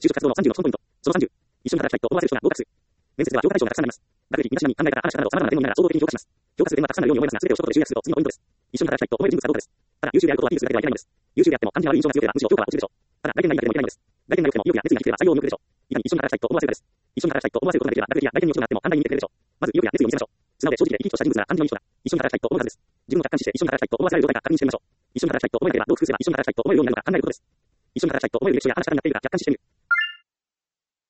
就職活動の30の基本ポイント。その30、一緒に働きたいと思わせる人が合格する。面接では評価対象がたくさんあります。学歴、身だしなみ、考え方、話し方など様々な点のみなら総合的に評価します。評価する点はたくさんあるように思いますが、全てを一言で集約すると次のポイントです。一緒に働きたいと思える人物かどうかです。ただ、優秀であることをアピールするだけではいけないのです。優秀であっても、感じの悪い印象が強ければ、むしろ評価は落ちるでしょう。ただ、外見がいいだけでもいけないのです。外見が良くても意欲や熱意が低ければ採用を見送るでしょう。いかに一緒に働きたいと思わせるかです。一緒に働きたいと思わせることができれば、学歴や外見に良くなっても簡単に見てくれるでしょう。まず意欲や熱意を見せましょう。素直で正直で生き生きとした人物が感じのいい人だ。一緒に働きたいと思うはずです。自分を客観視して一緒に働きたいと思わせられる状態か確認してみましょう。一緒に働きたいと思えなければどう工夫すれば一緒に働きたいと思えるようになるのか考えることです。一緒に働きたいと思える履歴書や話し方になっているか客観視してみる。